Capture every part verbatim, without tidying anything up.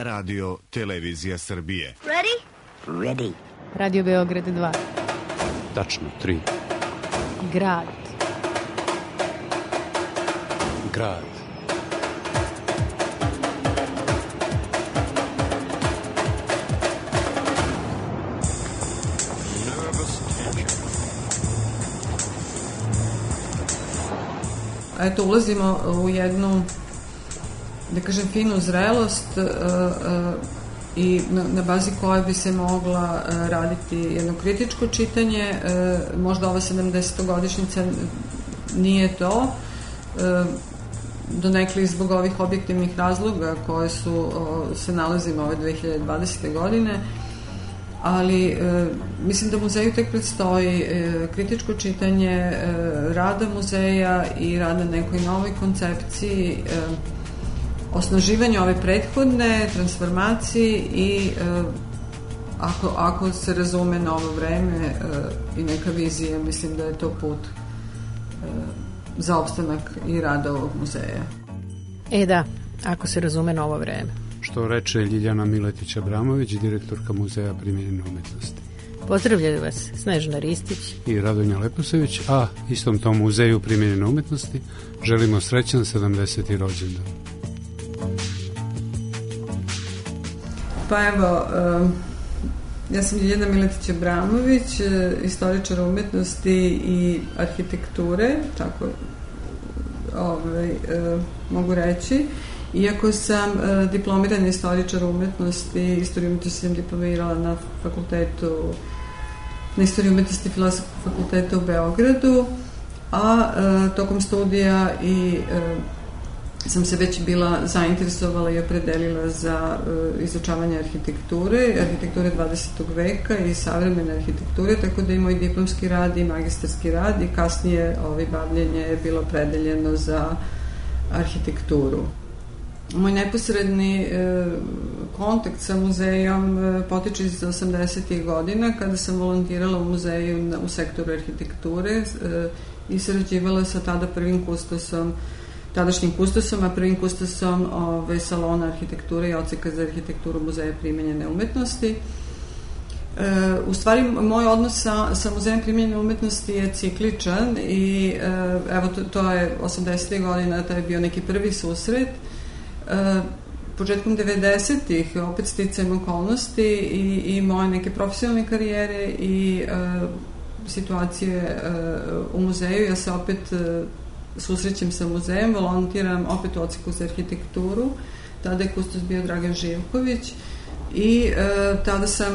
Radio Televizija Srbije. Ready? Ready. Radio Beograd dva. Tačno, tri. Grad. Grad. Eto, ulazimo u jednu, da kažem, finu zrelost uh, uh, i na, na bazi koje bi se mogla uh, raditi jedno kritičko čitanje. Uh, možda ova sedamdesetogodišnjica nije to, uh, donekle zbog ovih objektivnih razloga koje su, uh, se nalazimo ove dve hiljade dvadesete godine, ali e, mislim da muzeju tek predstoji e, kritičko čitanje e, rada muzeja i rada nekoj novoj koncepciji, e, osnaživanje ove prethodne, transformaciji i e, ako, ako se razume novo vreme e, i neka vizija, mislim da je to put e, za opstanak i rada ovog muzeja. E da, ako se razume novo vreme. Što reče Ljiljana Miletić-Abramović, direktorka Muzeja primenjene umetnosti. Pozdravljaju vas Snežana Ristić i Radonja Leposević, a istom tom Muzeju primenjene umetnosti želimo srećan sedamdeseti rođendan. Pa evo, ja sam Ljiljana Miletić-Abramović, istoričar umetnosti i arhitekture, tako ovaj, mogu reći. Iako sam uh, diplomirana istoričar umetnosti, istoriju umetnosti sam diplomirala na fakultetu, na istoriju umetnosti Filozofskog fakulteta u Beogradu, a uh, tokom studija i uh, sam se već bila zainteresovala i opredelila za uh, izučavanje arhitekture, arhitekture dvadesetog veka i savremene arhitekture, tako da i moj diplomski rad i magistarski rad i kasnije ovaj, bavljenje je bilo predeljeno za arhitектuru. Moj neposredni e, kontakt sa muzejom e, potiče iz osamdesetih godina, kada sam volontirala u muzeju na, u sektoru arhitekture e, i sarađivala sa tada prvim kustosom, tadašnjim kustosom, a prvim kustosom ove, salona arhitekture i odseka za arhitekturu Muzeja primenjene umetnosti. E, u stvari, moj odnos sa, sa Muzejem primenjene umetnosti je cikličan i e, evo, to, to je osamdesetih godina, to je bio neki prvi susret. Uh, početkom devedesetih opet sticajem okolnosti i, i moje neke profesionalne karijere i uh, situacije uh, u muzeju, ja se opet uh, susrećem sa muzejem, volontiram opet u odsjeku za arhitekturu, tada je kustos bio Dragan Živković i uh, tada sam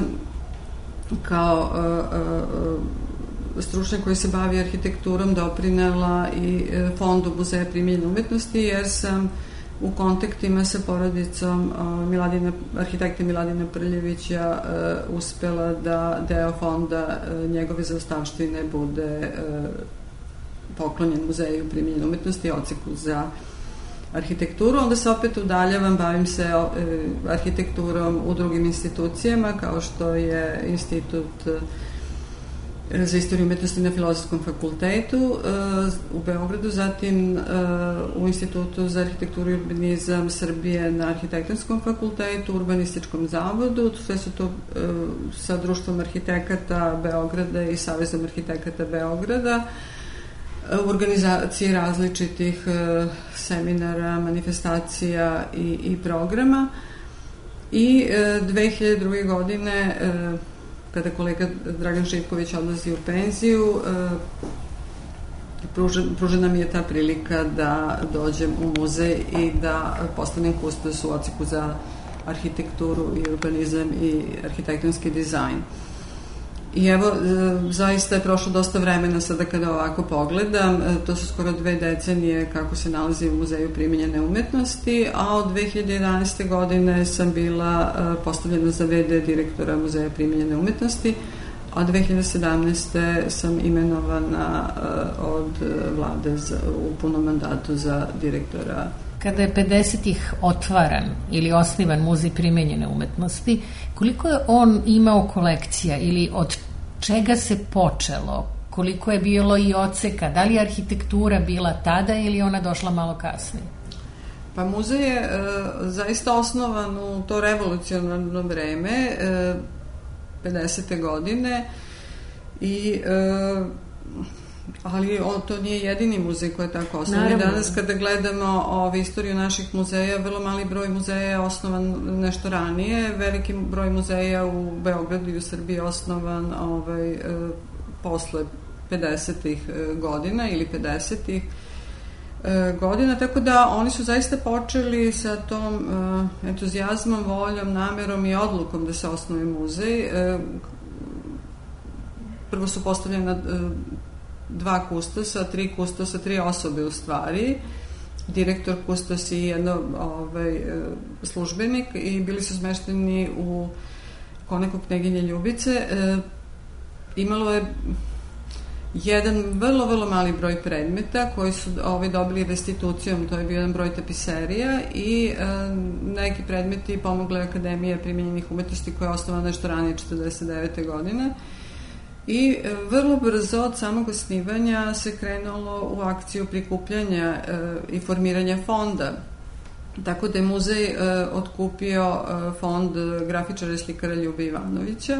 kao uh, uh, stručnjak koji se bavi arhitekturom doprinela i uh, fondu Muzeja primenjene umetnosti, jer sam u kontaktima sa porodicom uh, Miladina, arhitekta Miladina Prljevića uh, uspela da deo fonda uh, njegove zaostavštine bude uh, poklonjen Muzeju primenjene umetnosti i odseku za arhitekturu. Onda se opet udaljavam, bavim se uh, arhitekturom u drugim institucijama, kao što je Institut uh, za istoriju umetnosti na Filozofskom fakultetu uh, u Beogradu, zatim uh, u Institutu za arhitekturu i urbanizam Srbije na Arhitektonskom fakultetu, Urbanističkom zavodu, sve su to uh, sa Društvom arhitekata Beograda i Savezom arhitekata Beograda, uh, u organizaciji različitih uh, seminara, manifestacija i, i programa. I uh, dve hiljade druge. godine uh, kada kolega Dragan Živković odlazi u penziju, pružena mi je ta prilika da dođem u muzej i da postanem kustos u odsjeku za arhitekturu i urbanizam i arhitektonski dizajn. I evo, zaista je prošlo dosta vremena sada kada ovako pogledam, to su skoro dve decenije kako se nalazi u Muzeju primenjene umetnosti, a od dve hiljade jedanaeste. godine sam bila postavljena za ve de direktora Muzeja primenjene umetnosti, a dve hiljade sedamnaeste. sam imenovana od vlade za, u punom mandatu za direktora. Kada je pedesetih otvaran ili osnivan Muzej primenjene umetnosti, koliko je on imao kolekcija ili od čega se počelo? Koliko je bilo i odseka? Da li je arhitektura bila tada ili ona došla malo kasnije? Pa muzej je e, zaista osnovan u to revolucionarno vreme, e, pedesete godine, i e, ali o, to nije jedini muzej koji je tako osnovan. I danas kada gledamo ovaj, istoriju naših muzeja, vrlo mali broj muzeja je osnovan nešto ranije, veliki broj muzeja u Beogradu i u Srbiji je osnovan ovaj, e, posle pedesetih godina ili pedesetih godina, tako da oni su zaista počeli sa tom uh, entuzijazmom, voljom, namerom i odlukom da se osnuje muzej. Uh, prvo su postavljena uh, dva kustosa, tri kustosa, tri osobe u stvari, direktor, kustos i jedno ovaj, uh, službenik, i bili su smešteni u Konaku Kneginje Ljubice. Uh, imalo je jedan vrlo, vrlo mali broj predmeta koji su ovaj, dobili restitucijom, to je bio jedan broj tapiserija, i e, neki predmeti pomogla Akademija primenjenih umetnosti koja je osnovana nešto ranije, četrdeset devete godine. I e, vrlo brzo od samog osnivanja se krenulo u akciju prikupljanja e, i formiranja fonda. Tako da je muzej e, otkupio e, fond grafičara i slikara Ljube Ivanovića,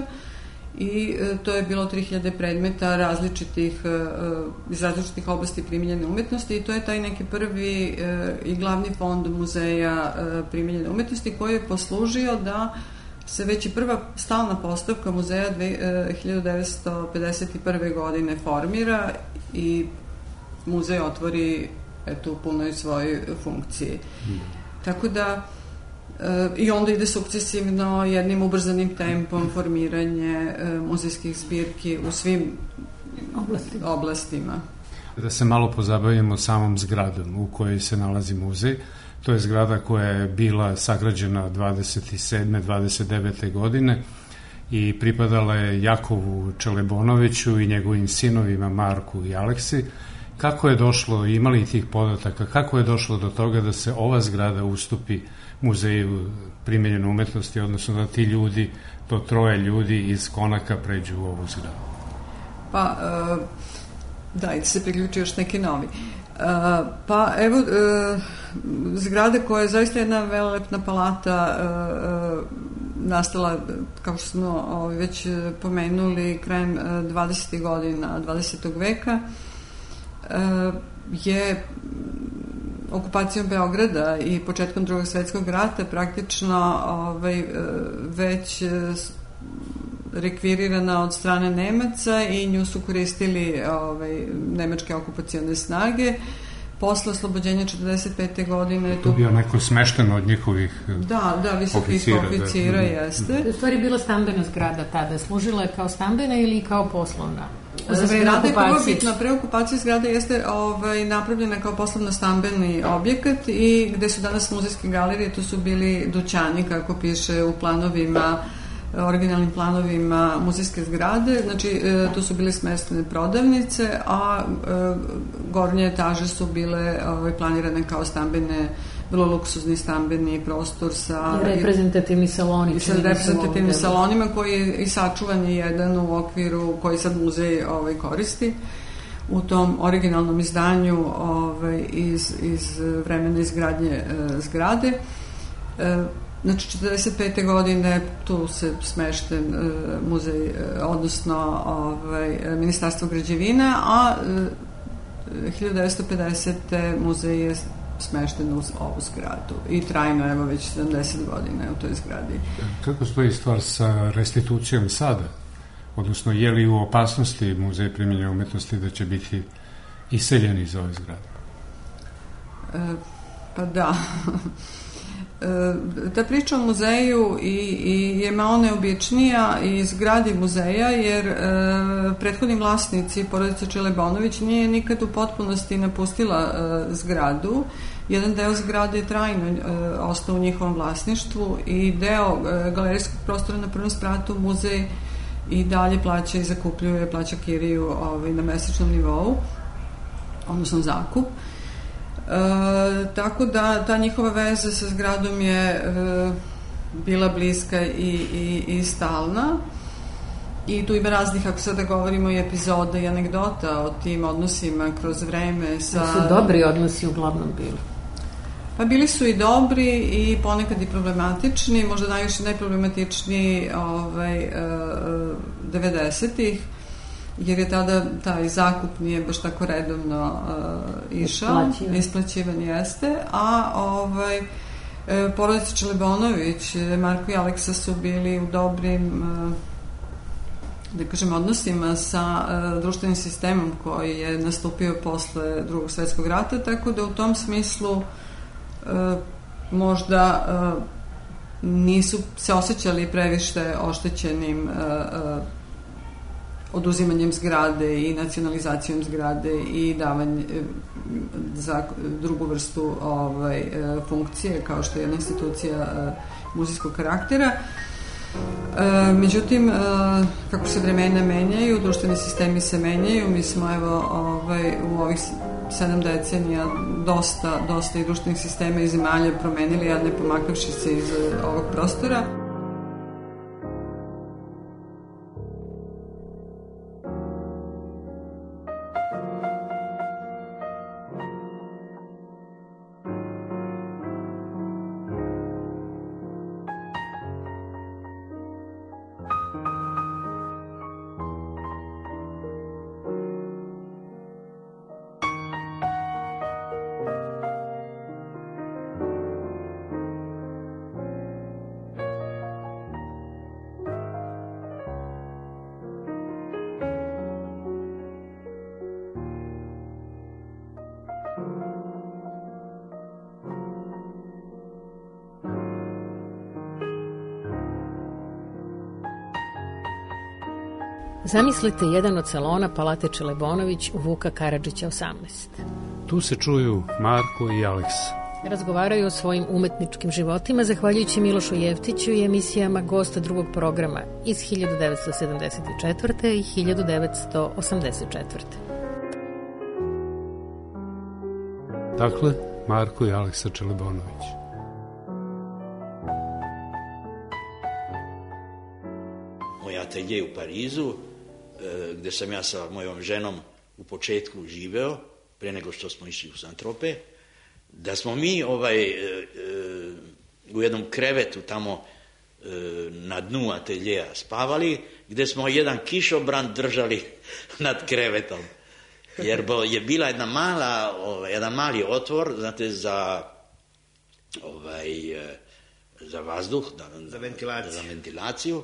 i e, to je bilo tri hiljade predmeta različitih, e, iz različitih oblasti primenjene umetnosti, i to je taj neki prvi e, i glavni fond muzeja e, primenjene umetnosti, koji je poslužio da se već i prva stalna postavka muzeja dve, e, hiljadu devetsto pedeset prve godine formira i muzej otvori eto, u punoj svojoj funkciji. Mm. Tako da i onda ide sukcesivno jednim ubrzanim tempom formiranje muzejskih zbirki u svim oblastima. oblastima. Da se malo pozabavimo samom zgradom u kojoj se nalazi muzej. To je zgrada koja je bila sagrađena dvadeset sedme dvadeset devete godine i pripadala je Jakovu Čelebonoviću i njegovim sinovima Marku i Aleksi. Kako je došlo, imali tih podataka, kako je došlo do toga da se ova zgrada ustupi muzeju primenjene umetnosti, odnosno da ti ljudi, to troje ljudi iz Konaka pređu u ovu zgradu? Pa, uh, da, i da se priključi još neki novi. Uh, pa, evo, uh, zgrada koja je zaista jedna velelepna palata, uh, uh, nastala, kao što smo uh, već pomenuli, krajem uh, dvadesetih godina dvadesetog veka, uh, je okupacijom Beograda i početkom Drugog svetskog rata praktično ovaj, već rekvirirana od strane Nemaca, i nju su koristili ovaj, nemačke okupacione snage. Posle oslobođenja četrdeset pete godine to bio neko smešteno od njihovih da, da, visokih oficira, oficira da. Jeste. U stvari bila stambena zgrada tada, služila je kao stambena ili kao poslovna? Zgrada je prvobitna, pre okupacije zgrada jeste ovaj, napravljena kao poslovno-stambeni objekat, i gde su danas muzejske galerije, to su bili dućani, kako piše u planovima, originalnim planovima muzejske zgrade. Znači, to su bile smeštene prodavnice, a gornje etaže su bile ovaj, planirane kao stambene, vrlo luksuzni stambeni prostor sa i reprezentativni saloni i sa reprezentativnim salonima, koji je i sačuvan je jedan u okviru koji sad muzej ovaj, koristi u tom originalnom izdanju ovaj, iz, iz vremena izgradnje e, zgrade. E, znači četrdeset pete godine tu se smešten e, muzej, e, odnosno ovaj, Ministarstvo građevina, a e, hiljadu devetsto pedesete muzej je smešten uz ovu zgradu i trajno, evo, već sedamdeset godina u toj zgradi. Kako stoji stvar sa restitucijom sada? Odnosno, je li u opasnosti muzej primenjene umetnosti da će biti iseljeni iz ove zgrade? E, pa da. e, ta priča o muzeju i, i je malo neobičnija i zgradi muzeja, jer e, prethodni vlasnici, porodica Čelebonović, nije nikad u potpunosti napustila e, zgradu. Jedan deo zgrade je trajno e, ostao u njihovom vlasništvu, i deo e, galerijskog prostora na prvom spratu muzej i dalje plaća i zakupljuje, plaća kiriju ovaj, na mesečnom nivou, odnosno zakup. E, tako da ta njihova veza sa zgradom je e, bila bliska i, i, i stalna, i tu ima raznih, ako sada govorimo, i epizoda i anegdota o tim odnosima kroz vreme sa... su dobri odnosi uglavnom bili. Pa bili su i dobri i ponekad i problematični, možda najviše najproblematičniji ovaj, devedesetih, jer je tada taj zakup nije baš tako redovno uh, išao, isplaćivan, isplaćivan jeste, a ovaj, porodica Čelebonović, Marko i Aleksa su bili u dobrim uh, da kažem, odnosima sa uh, društvenim sistemom koji je nastupio posle Drugog svetskog rata, tako da u tom smislu uh, možda uh, nisu se osjećali previše oštećenim uh, uh, oduzimanjem zgrade i nacionalizacijom zgrade i davanje za drugu vrstu ovaj, funkcije kao što je jedna institucija muzejskog karaktera. Međutim, kako se vremena menjaju, društveni sistemi se menjaju, mi smo evo ovaj, u ovih sedam decenija dosta, dosta i društvenih sistema i zemalja promenili, ja ne pomakavši se iz ovog prostora. Zamislite jedan od salona Palate Čelebonović u Vuka Karadžića osamnaest. Tu se čuju Marko i Aleksa. Razgovaraju o svojim umetničkim životima zahvaljujući Milošu Jevtiću i emisijama gosta drugog programa iz hiljadu devetsto sedamdeset četvrte. i hiljadu devetsto osamdeset četvrte. Dakle, Marko i Aleksa Čelebonović. Moj atelje u Parizu, gde sam ja sa mojom ženom u početku živeo, pre nego što smo išli u Santrope, da smo mi ovaj, u jednom krevetu tamo na dnu ateljeja spavali, gde smo jedan kišobran držali nad krevetom. Jer je bila jedna mala, ovaj, jedan mali otvor, znate, za, ovaj, za vazduh, da, za ventilaciju. za ventilaciju.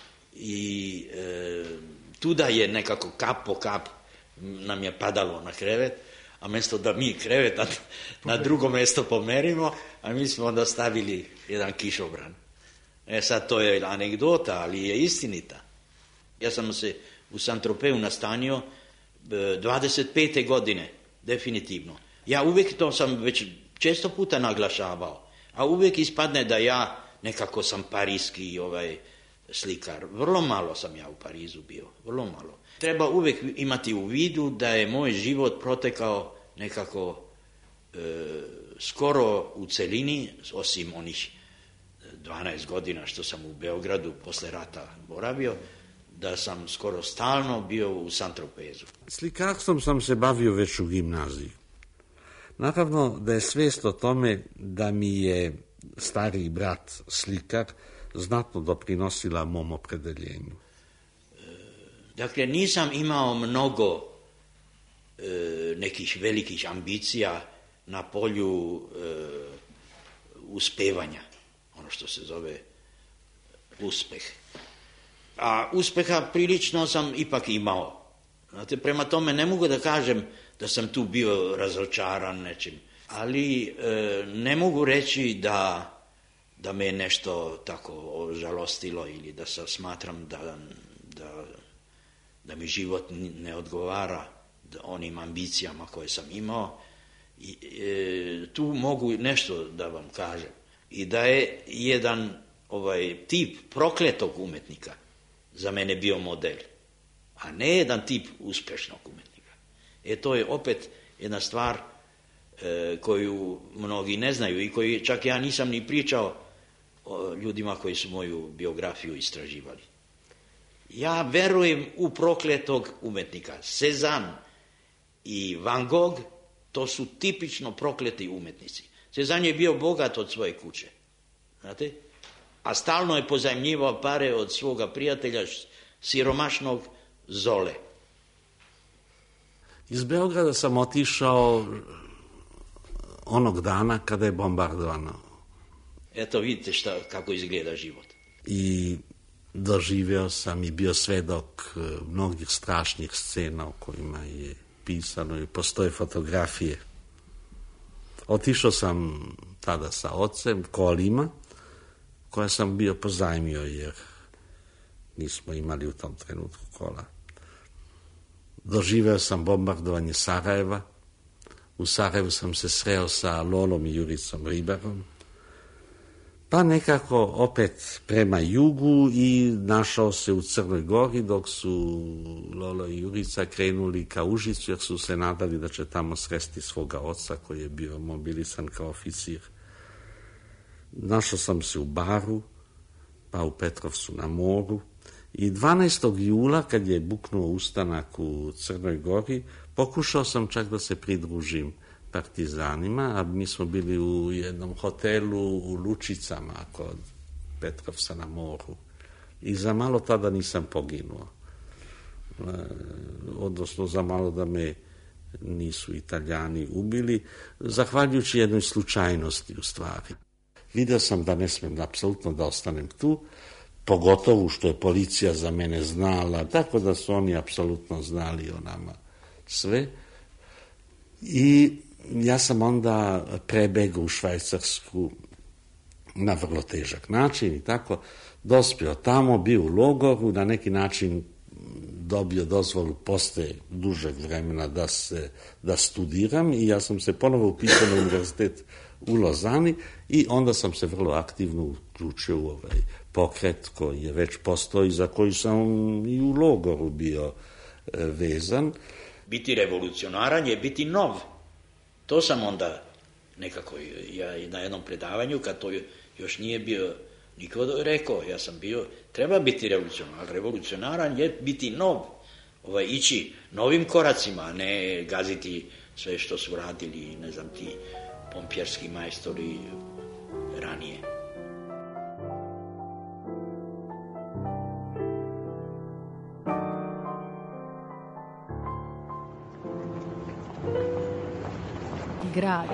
I e, tuda je nekako kap po kap nam je padalo na krevet, a mjesto da mi krevet na, na drugo mjesto pomerimo, a mi smo onda stavili jedan kišobran. E sad to je anegdota, ali je istinita. Ja sam se u Santropeu nastanio dvadeset pete godine, definitivno. Ja uvijek, to sam već često puta naglašavao, a uvijek ispadne da ja nekako sam parijski ovaj, slikar. Vrlo malo sam ja u Parizu bio, vrlo malo. Treba uvijek imati u vidu da je moj život protekao nekako e, skoro u celini, osim onih dvanaest godina što sam u Beogradu posle rata boravio, da sam skoro stalno bio u Santropezu. Slikarstvom sam se bavio već u gimnaziji. Naravno da je svijest o tome da mi je stariji brat slikar znatno doprinosila mom opredeljenju. Dakle, nisam imao mnogo e, nekih velikih ambicija na polju e, uspevanja, ono što se zove uspeh. A uspeha prilično sam ipak imao. Znate, prema tome ne mogu da kažem da sam tu bio razočaran nečim, ali e, ne mogu reći da, da me nešto tako žalostilo ili da sam smatram da, da, da mi život ne odgovara onim ambicijama koje sam imao. I, e, tu mogu nešto da vam kažem. I da je jedan ovaj tip prokletog umetnika za mene bio model, a ne jedan tip uspešnog umetnika. E to je opet jedna stvar e, koju mnogi ne znaju i koju čak ja nisam ni pričao o ljudima koji su moju biografiju istraživali. Ja verujem u prokletog umetnika. Cezanne i Van Gogh, to su tipično prokleti umetnici. Cezanj je bio bogat od svoje kuće, znate, a stalno je pozajmljivao pare od svoga prijatelja siromašnog Zole. Iz Beograda sam otišao onog dana kada je bombardovano. Eto, vidite šta, kako izgleda život. I doživeo sam i bio svedok mnogih strašnih scena o kojima je pisano i postoje fotografije. Otišao sam tada sa ocem kolima, koja sam bio pozajmio jer nismo imali u tom trenutku kola. Doživeo sam bombardovanje Sarajeva. U Sarajevu sam se sreo sa Lolom i Juricom Ribarom. Pa nekako opet prema jugu i našao se u Crnoj Gori dok su Lolo i Jurica krenuli ka Užicu jer su se nadali da će tamo sresti svoga oca koji je bio mobilisan kao oficir. Našao sam se u Baru, pa u Petrovcu na moru i dvanaestog jula kad je buknuo ustanak u Crnoj Gori pokušao sam čak da se pridružim partizanima, a mi smo bili u jednom hotelu u Lučicama kod Petrovca na moru. I za malo tada nisam poginuo. E, odnosno za malo da me nisu Italijani ubili, zahvaljujući jednoj slučajnosti u stvari. Vidio sam da ne smijem apsolutno da ostanem tu, pogotovo što je policija za mene znala, tako da su oni apsolutno znali o nama sve. I ja sam onda prebegao u Švajcarsku na vrlo težak način i tako dospio tamo, bio u logoru, na neki način dobio dozvolu posle dužeg vremena da se da studiram i ja sam se ponovo upisao na univerzitet u Lozani i onda sam se vrlo aktivno uključio u ovaj pokret koji je već postoji, za koji sam i u logoru bio e, vezan. Biti revolucionaran je biti nov. To sam onda nekako, ja na jednom predavanju, kad to još nije bio niko rekao, ja sam bio, treba biti revolucionaran. Revolucionaran je biti nov, ovaj, ići novim koracima, a ne gaziti sve što su radili, ne znam, ti pompjerski majstori ranije. Grad.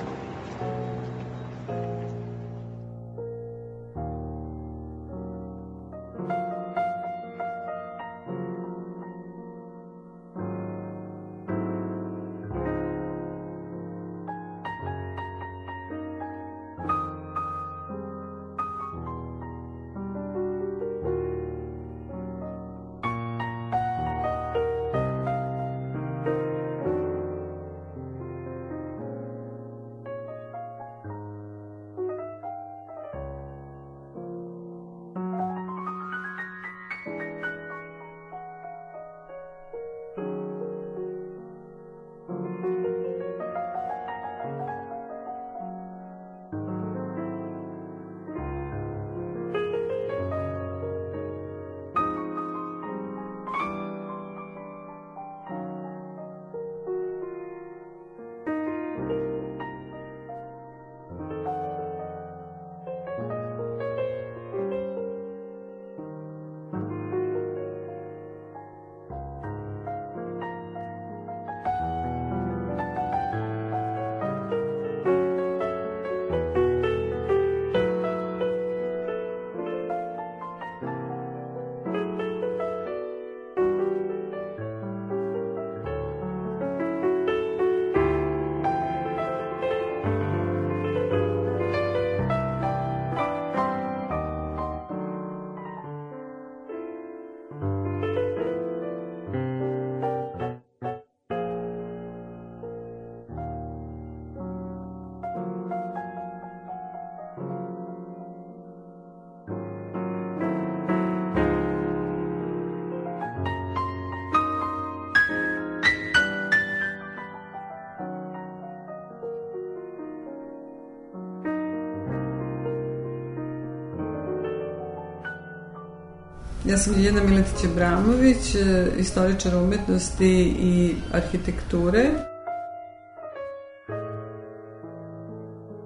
Ja sam Ljiljana Miletić-Abramović, istoričar umetnosti i arhitekture.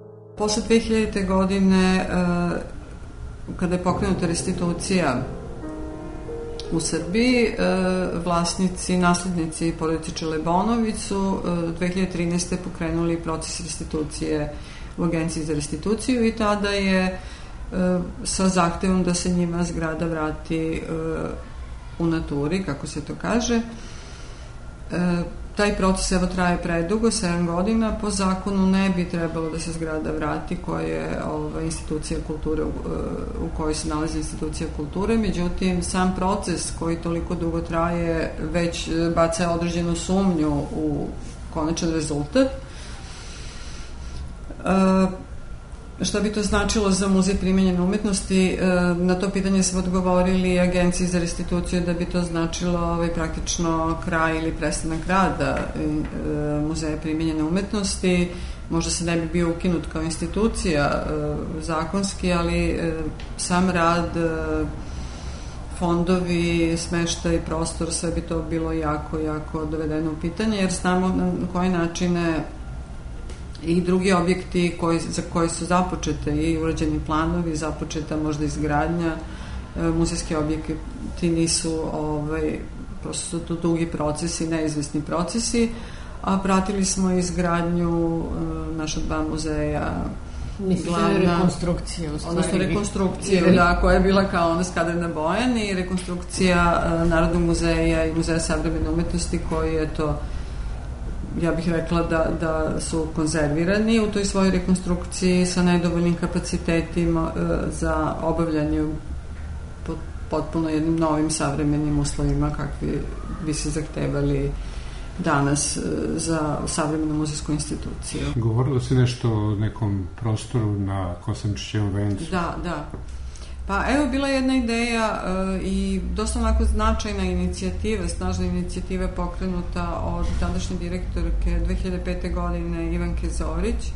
posle dve hiljadite. godine, kada je pokrenuta restitucija u Srbiji, vlasnici, naslednici porodice Čelebonović su dve hiljade trinaeste. pokrenuli proces restitucije u Agenciji za restituciju i tada je sa zahtevom da se njima zgrada vrati u naturi, kako se to kaže. Taj proces evo traje predugo, sedam godina, po zakonu ne bi trebalo da se zgrada vrati koja je ova, institucija kulture u, u kojoj se nalazi institucija kulture, međutim sam proces koji toliko dugo traje već baca određenu sumnju u konačan rezultat. E, Šta bi to značilo za Muzej primenjene umetnosti? Na to pitanje smo odgovorili Agenciji za restituciju da bi to značilo ovaj, praktično kraj ili prestanak rada Muzeja primenjene umetnosti. Možda se ne bi bio ukinut kao institucija zakonski, ali sam rad, fondovi, smeštaj, prostor, sve bi to bilo jako, jako dovedeno u pitanje, jer znamo na koji načine i drugi objekti koji, za koji su započete i urađeni planovi, započeta možda izgradnja, muzejski objekti nisu, ovaj, prosto su to dugi procesi, neizvesni procesi, a pratili smo izgradnju naša dva muzeja. Mislim da je rekonstrukcija u stvari. Odnosno rekonstrukcija, da, koja je bila kao ona Skadrna Bojan i rekonstrukcija Narodnog muzeja i Muzeja savremene umetnosti koji je to, ja bih rekla da, da su konzervirani u toj svojoj rekonstrukciji sa nedovoljnim kapacitetima e, za obavljanje pod, potpuno jednim novim savremenim uslovima kakvi bi se zahtevali danas e, za savremenu muzejsku instituciju. Govorilo si nešto o nekom prostoru na Kosančićevom vencu. Da, da. Pa evo, bila jedna ideja e, i dosta onako značajna inicijativa, snažna inicijativa pokrenuta od tadašnje direktorke dve hiljade pete. godine Ivanke Zorić,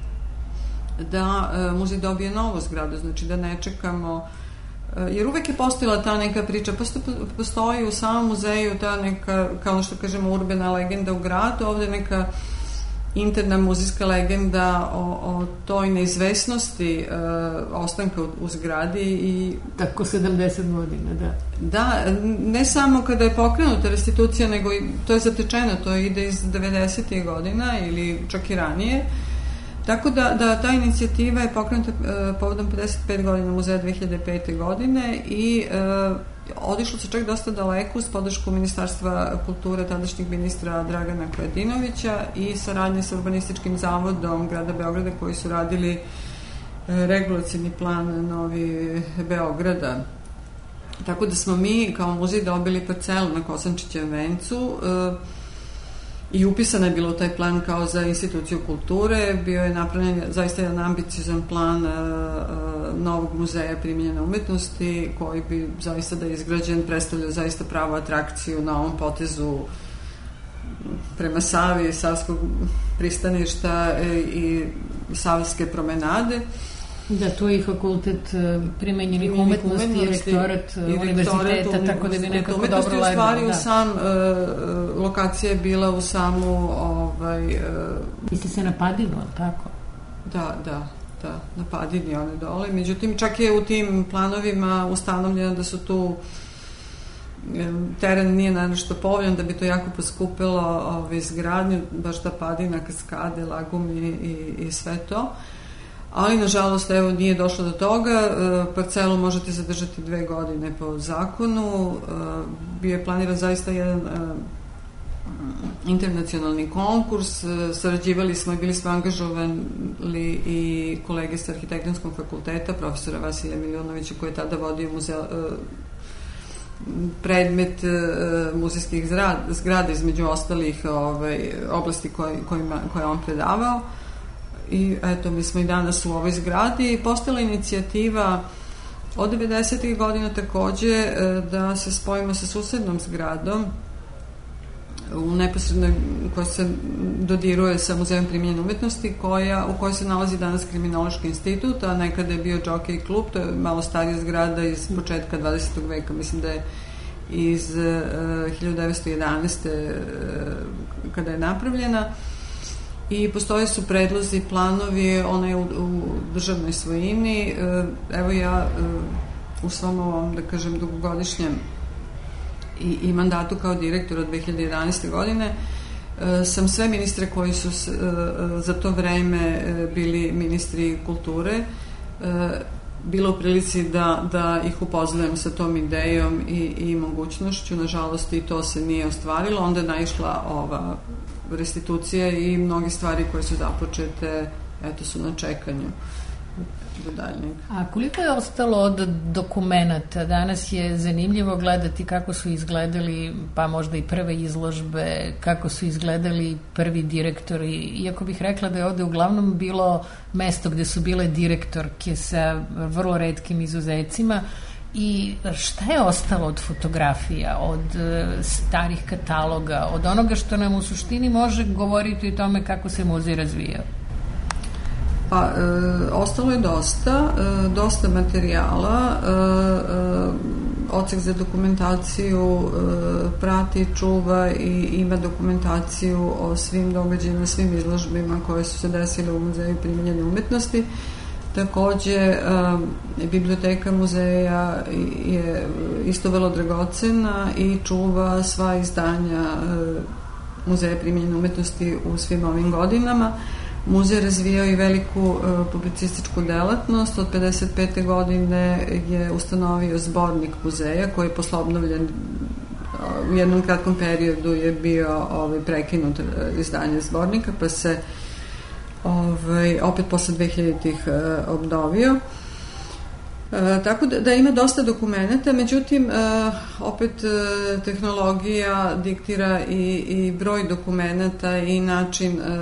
da e, muzej dobije novu zgradu, znači da ne čekamo, e, jer uvek je postojala ta neka priča, postoji, postoji u samom muzeju ta neka, kao što kažemo, urbana legenda u gradu, ovde neka interna muzejska legenda o, o toj neizvesnosti e, ostanka u, u zgradi i... Tako sedamdeset godina, da. Da, ne samo kada je pokrenuta restitucija, nego i to je zatečeno, to ide iz devedesetih godina ili čak i ranije. Tako da, da ta inicijativa je pokrenuta e, povodom pedeset pet godina muzeja dve hiljade pete. godine i e, odišlo se čak dosta daleko uz podršku Ministarstva kulture tadašnjeg ministra Dragana Kojadinovića i saradnje sa Urbanističkim zavodom grada Beograda koji su radili e, regulacioni plan Novi Beograda. Tako da smo mi kao muzej dobili parcelu na Kosančićevom vencu e, i upisana je bilo taj plan kao za instituciju kulture. Bio je napravljen zaista jedan ambiciozan plan uh, uh, novog muzeja primenjene umetnosti koji bi zaista da je izgrađen predstavljao zaista pravu atrakciju na ovom potezu prema Savi, Savskog pristaništa i Savske promenade. Da, to je i fakultet primenjenih umetnosti i rektorat univerziteta, tako da bi nekako dobro leglo. U stvari, da. Sam, uh, lokacija je bila u samu... Ovaj, uh, Misli se na Padinu, tako? Da, da, da, na Padini one dole. Međutim, čak je u tim planovima ustanovljeno da su tu teren nije naravno što povoljan, da bi to jako poskupilo ovaj, izgradnju, baš ta Padina, kaskade, lagum i, i, i sve to. Ali, nažalost, evo, nije došlo do toga. Parcelu možete zadržati dve godine po zakonu. Bio je planiran zaista jedan internacionalni konkurs. Sarađivali smo i bili smo angažovali i kolege sa Arhitektonskog fakulteta, profesora Vasilija Miljonovića, koji je tada vodio muze, predmet muzejskih zgrada, između ostalih ovaj, oblasti koje, kojima, koje on predavao. I eto, mi smo i danas u ovoj zgradi. Postala inicijativa od devedesetih godina takođe da se spojimo sa susednom zgradom u neposrednoj, koja se dodiruje sa Muzejom primenjene umetnosti, koja, u kojoj se nalazi danas Kriminološki institut, a nekada je bio Jockey klub, to je malo starija zgrada iz početka dvadesetog veka, mislim da je iz uh, hiljadu devetsto jedanaeste. Uh, kada je napravljena. i postoje su predlozi, planovi, ona je u, u državnoj svojini. Evo ja u svom ovom, da kažem, dugogodišnjem i, i mandatu kao direktor od dve hiljade jedanaeste. godine sam sve ministre koji su za to vreme bili ministri kulture bila u prilici da, da ih upoznajem sa tom idejom i, i mogućnošću. Nažalost i to se nije ostvarilo, onda je naišla ova restitucija i mnogi stvari koje su započete eto su na čekanju do daljnjeg. A koliko je ostalo od dokumenata? Danas je zanimljivo gledati kako su izgledali, pa možda i prve izložbe, kako su izgledali prvi direktori, iako bih rekla da je ovde uglavnom bilo mesto gde su bile direktorke sa vrlo retkim izuzecima. I šta je ostalo od fotografija, od starih kataloga, od onoga što nam u suštini može govoriti o tome kako se muzej razvijao? Pa, e, ostalo je dosta, e, dosta materijala, e, e, odsek za dokumentaciju e, prati, čuva i ima dokumentaciju o svim događajima, svim izložbima koje su se desile u Muzeju primenjene umetnosti. Takođe, e, biblioteka muzeja je isto vrlo dragocena i čuva sva izdanja e, Muzeja primenjene umetnosti u svim ovim godinama. Muzej razvijao i veliku uh, publicističku delatnost. Od pedeset pete. godine je ustanovio zbornik muzeja koji je posle obnovljen uh, u jednom kratkom periodu je bio ovaj, prekinut uh, izdanje zbornika, pa se ovaj, opet posle dve hiljaditih uh, obnovio. E, tako da, da ima dosta dokumenta, međutim e, opet e, tehnologija diktira i, i broj dokumenta i način e,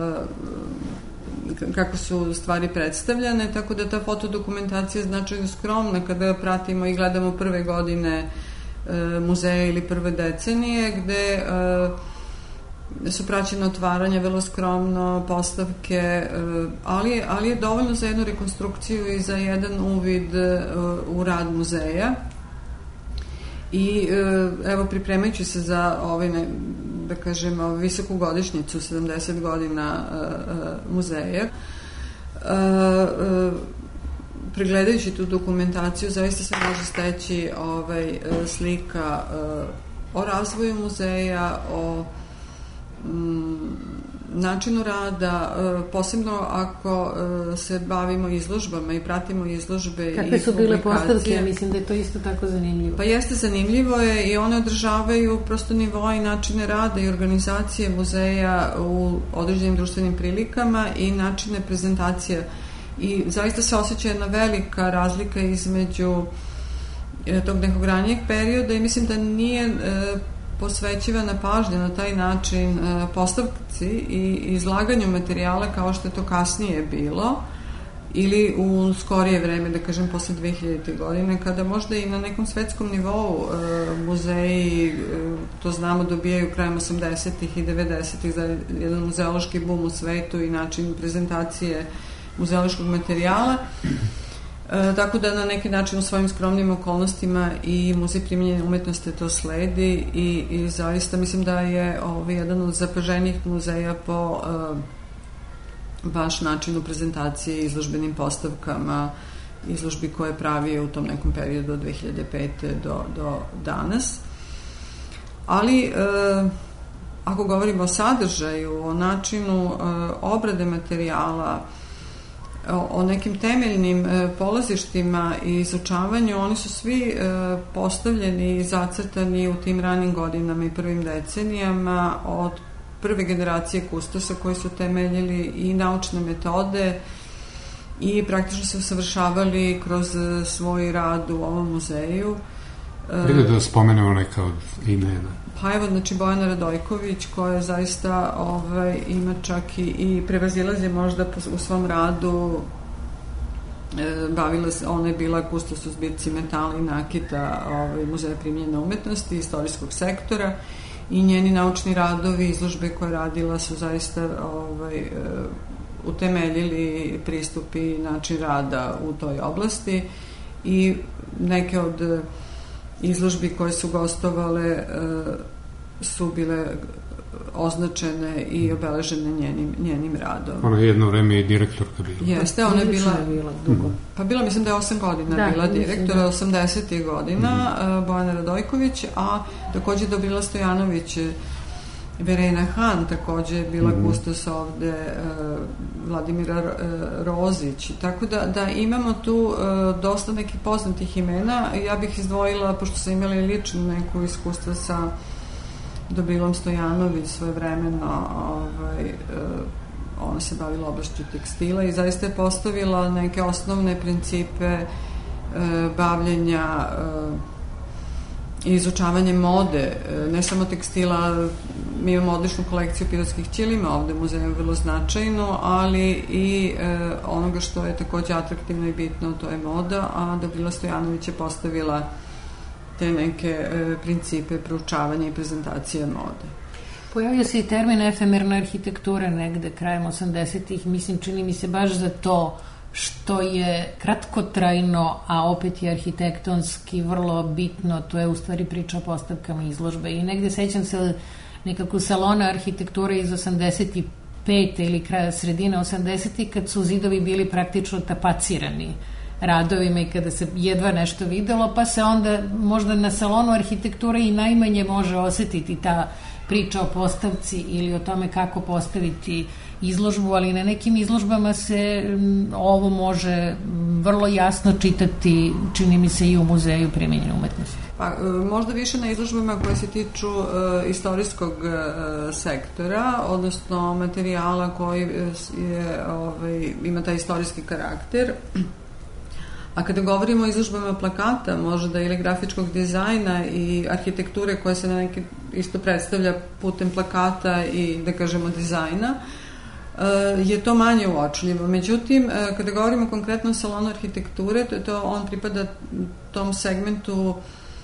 e, kako su stvari predstavljane, tako da ta fotodokumentacija je značajno skromna kada pratimo i gledamo prve godine e, muzeja ili prve decenije gde e, su praćene otvaranja vrlo skromno, postavke, ali, ali je dovoljno za jednu rekonstrukciju i za jedan uvid u rad muzeja. I evo, pripremajući se za ovaj, da kažem, visoku godišnjicu, sedamdeset godina muzeja, pregledajući tu dokumentaciju, zaista se može steći ovaj, slika o razvoju muzeja, o načinu rada, posebno ako se bavimo izložbama i pratimo izložbe i kakve su bile postavke, ja mislim da je to isto tako zanimljivo. Pa jeste, zanimljivo je i one održavaju prosto nivoa i načine rada i organizacije muzeja u određenim društvenim prilikama i načine prezentacije i zaista se osjeća jedna velika razlika između tog nekog ranijeg perioda i mislim da nije posvećivana pažnja na taj način postavci i izlaganju materijala kao što je to kasnije bilo ili u skorije vreme, da kažem, posle dve hiljadite. godine, kada možda i na nekom svetskom nivou muzeji, to znamo, dobijaju krajem osamdesetih i devedesetih za jedan muzeološki bum u svetu i način prezentacije muzeološkog materijala. E, tako da na neki način u svojim skromnim okolnostima i Muzej primenjene umetnosti to sledi i, i zaista mislim da je ovaj jedan od zapaženijih muzeja po e, baš načinu prezentacije izložbenim postavkama, izložbi koje je pravio u tom nekom periodu od dve hiljade pete. do, do danas. Ali e, ako govorimo o sadržaju, o načinu e, obrade materijala, o nekim temeljnim e, polazištima i izučavanju, oni su svi e, postavljeni i zacrtani u tim ranim godinama i prvim decenijama od prve generacije kustosa koji su temeljili i naučne metode i praktično se usavršavali kroz svoj rad u ovom muzeju. Prije da spomenemo neka od imena. Pa evo, znači Bojana Radojković koja zaista ovaj, ima čak i, i prevazilaze možda u svom radu e, bavila se, ona je bila kustos u zbirci metala i nakita ovaj, Muzeja primenjene umetnosti, istorijskog sektora i njeni naučni radovi, izložbe koje radila su zaista ovaj, e, utemeljili pristup i način rada u toj oblasti i neke od izložbi koje su gostovale su bile označene i obeležene njenim, njenim radom. Ona je jedno vreme i direktorka bila. Jeste, ona je bila, bila dugo. Pa bila, mislim da je osam godina da, bila direktora, da. osamdesetih godina, mm-hmm. Bojana Radojković, a takođe Dobrila Stojanović, Verena Han takođe je bila mm-hmm. kustos ovde, uh, Vladimira uh, Rozić, tako da, da imamo tu uh, dosta nekih poznatih imena. Ja bih izdvojila, pošto sam imala lično neku iskustva sa Dobrilom Stojanović svojevremeno, ovaj, uh, ona se bavila oblašću tekstila i zaista je postavila neke osnovne principe uh, bavljenja uh, i izučavanje mode, ne samo tekstila. Mi imamo odličnu kolekciju pirotskih ćelima ovde u muzeju, vrlo značajno, ali i e, onoga što je takođe atraktivno i bitno, to je moda, a Dobrila Stojanović je postavila te neke e, principe proučavanja i prezentacije mode. Pojavio se i termin efemerna arhitektura negde krajem osamdesetih, mislim, čini mi se baš za to što je kratkotrajno, a opet je arhitektonski vrlo bitno, to je u stvari priča o postavkama izložbe. I negde sećam se nekako salona arhitekture iz osamdeset pete ili kraja sredine osamdesetih, kad su zidovi bili praktično tapacirani radovima i kada se jedva nešto videlo, pa se onda možda na salonu arhitekture i najmanje može osetiti ta priča o postavci ili o tome kako postaviti izložbu, ali na nekim izložbama se ovo može vrlo jasno čitati, čini mi se, i u Muzeju primenjene umetnosti. Pa, možda više na izložbama koje se tiču uh, istorijskog uh, sektora, odnosno materijala koji je, ovaj, ima taj istorijski karakter. A kada govorimo o izložbama plakata, možda ili grafičkog dizajna i arhitekture koja se na neki isto predstavlja putem plakata i, da kažemo, dizajna, je to manje uočljivo. Međutim, kada govorimo konkretno o salonu arhitekture, to, to on pripada tom segmentu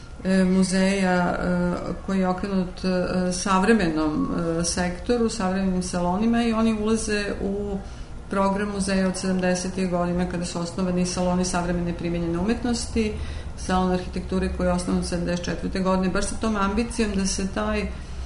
muzeja koji je okrenut savremenom sektoru, savremenim salonima, i oni ulaze u program muzeja od sedamdesetih godina, kada su osnovani saloni savremene primenjene umetnosti, salon arhitekture koji je osnovan od sedamdeset četvrte godine, baš sa tom ambicijom da se taj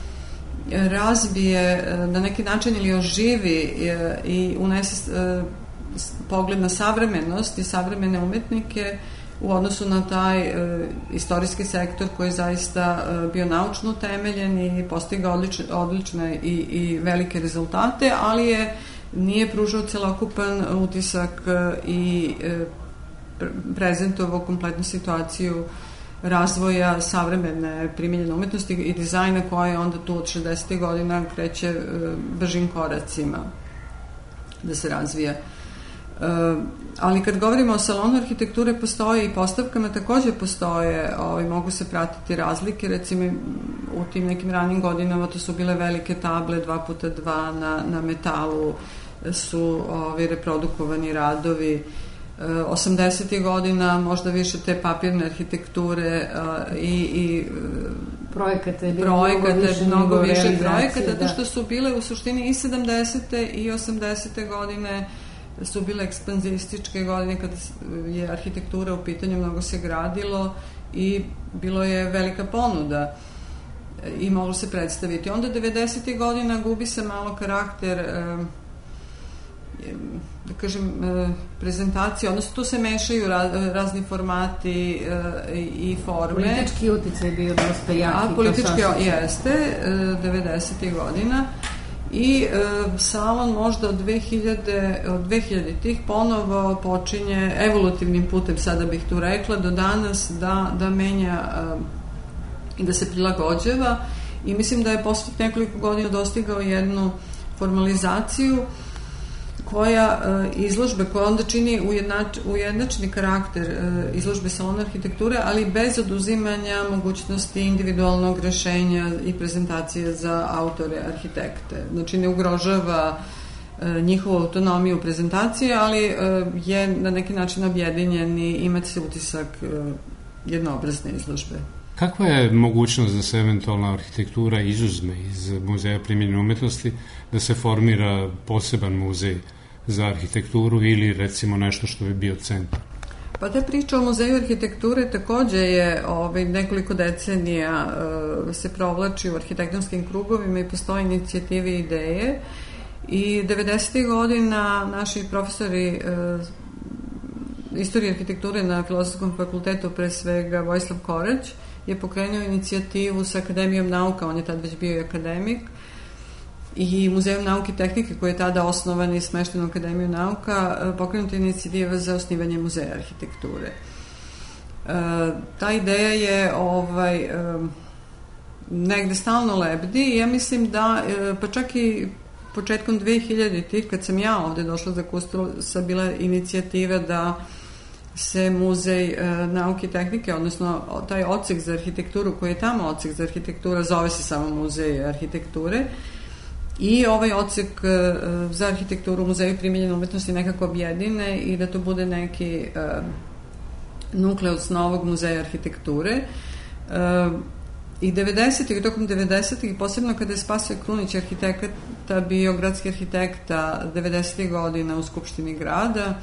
razbije na neki način ili oživi i unese pogled na savremenost i savremene umetnike u odnosu na taj istorijski sektor koji je zaista bio naučno utemeljen i postigao odlične, odlične i, i velike rezultate, ali je nije pružao celokupan utisak i prezentovao kompletnu situaciju razvoja savremene primenjene umetnosti i dizajna koja onda tu od šezdesetih godina kreće bržim koracima da se razvija. Ali kad govorimo o salonu arhitekture, postoje i postavkama, takođe postoje, ovaj, mogu se pratiti razlike, recimo u tim nekim ranim godinama to su bile velike table dva puta dva na, na metalu, su ovaj, reprodukovani radovi. osamdesetih godina možda više te papirne arhitekture uh, i, i projekata je bilo projekata, mnogo više, mnogo više projekata, da. da što su bile u suštini i sedamdesete i osamdesete godine su bile ekspanzističke godine kada je arhitektura u pitanju, mnogo se gradilo i bilo je velika ponuda i moglo se predstaviti. Onda devedesetih godina gubi se malo karakter um, da kažem, prezentacije, odnosno tu se mešaju razni formati i forme. Politički uticaj je bio dosta jaki. A, politički jeste, devedesetih godina. I salon možda od dve hiljade, od dve hiljaditih ponovo počinje evolutivnim putem, sada bih tu rekla, do danas da, da menja i da se prilagođava, i mislim da je posle nekoliko godina dostigao jednu formalizaciju koja izložbe, koja onda čini ujednač, ujednačni karakter izložbe salona arhitekture, ali bez oduzimanja mogućnosti individualnog rešenja i prezentacije za autore arhitekte. Znači ne ugrožava njihovu autonomiju prezentacije, ali je na neki način objedinjen i imati se utisak jednoobrazne izložbe. Kakva je mogućnost da se eventualna arhitektura izuzme iz Muzeja primenjene umetnosti, da se formira poseban muzej za arhitekturu ili recimo nešto što bi bio centar? Pa ta priča o muzeju arhitekture takođe je ovaj, nekoliko decenija uh, se provlači u arhitektonskim krugovima i postoje inicijative i ideje. I devedesetih godina naši profesori uh, istorije arhitekture na Filozofskom fakultetu, pre svega Vojislav Korać, je pokrenuo inicijativu sa Akademijom nauka, on je tad već bio i akademik, i Muzejom nauke i tehnike koji je tada osnovan i smešten u Akademiju nauka, pokrenuta inicijativa za osnivanje muzeja arhitekture. E, ta ideja je ovaj, e, negde stalno lebdi i ja mislim da, e, pa čak i početkom dve hiljaditih, kad sam ja ovde došla za kustosa, bila inicijativa da se muzej e, nauke i tehnike, odnosno taj odsek za arhitekturu koji je tamo odsek za arhitekturu, zove se samo muzej arhitekture, i ovaj odsek e, za arhitekturu u muzeju primijenjene umetnosti nekako objedine i da to bude neki e, nukleus novog muzeja arhitekture. E, I devedesetih, tokom devedesetih, posebno kada je Spasoje Krunić, arhitekta, bio gradski arhitekta devedesetih godina u Skupštini grada,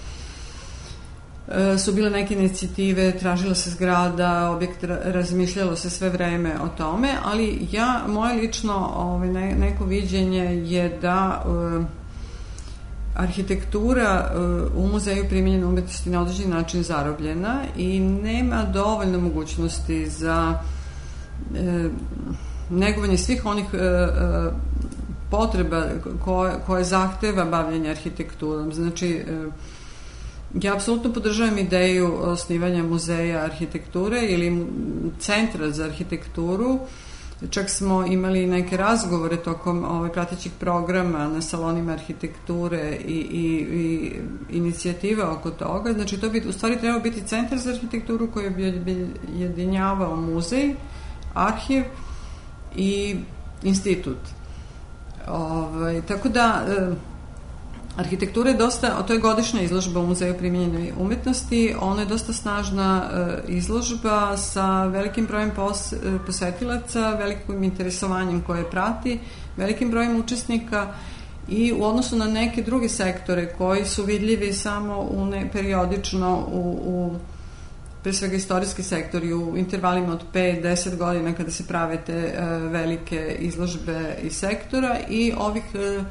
su bile neke inicijative, tražila se zgrada, objekt, razmišljalo se sve vreme o tome, ali ja, moje lično ovaj, ne, neko viđenje je da uh, arhitektura uh, u muzeju primijenjene umetnosti na određeni način zarobljena i nema dovoljno mogućnosti za uh, negovanje svih onih uh, uh, potreba koje, koje zahteva bavljanje arhitekturom. Znači, uh, ja apsolutno podržavam ideju osnivanja muzeja arhitekture ili centra za arhitектuru. Čak smo imali neke razgovore tokom ovaj, pratećih programa na salonima arhitekture i, i, i inicijative oko toga. Znači, to bi u stvari trebao biti centar za arhitekturu koji bi jedinjavao muzej, arhiv i institut. Ovaj, tako da... Arhitektura je dosta, to je godišnja izložba u Muzeju primijenjene umetnosti, ona je dosta snažna izložba sa velikim brojem pos, posetilaca, velikim interesovanjem koje prati, velikim brojem učesnika i u odnosu na neke druge sektore koji su vidljivi samo u ne, periodično u, u pre svega istorijski sektori u intervalima od pet do deset godina kada se prave te uh, velike izložbe iz sektora i ovih uh,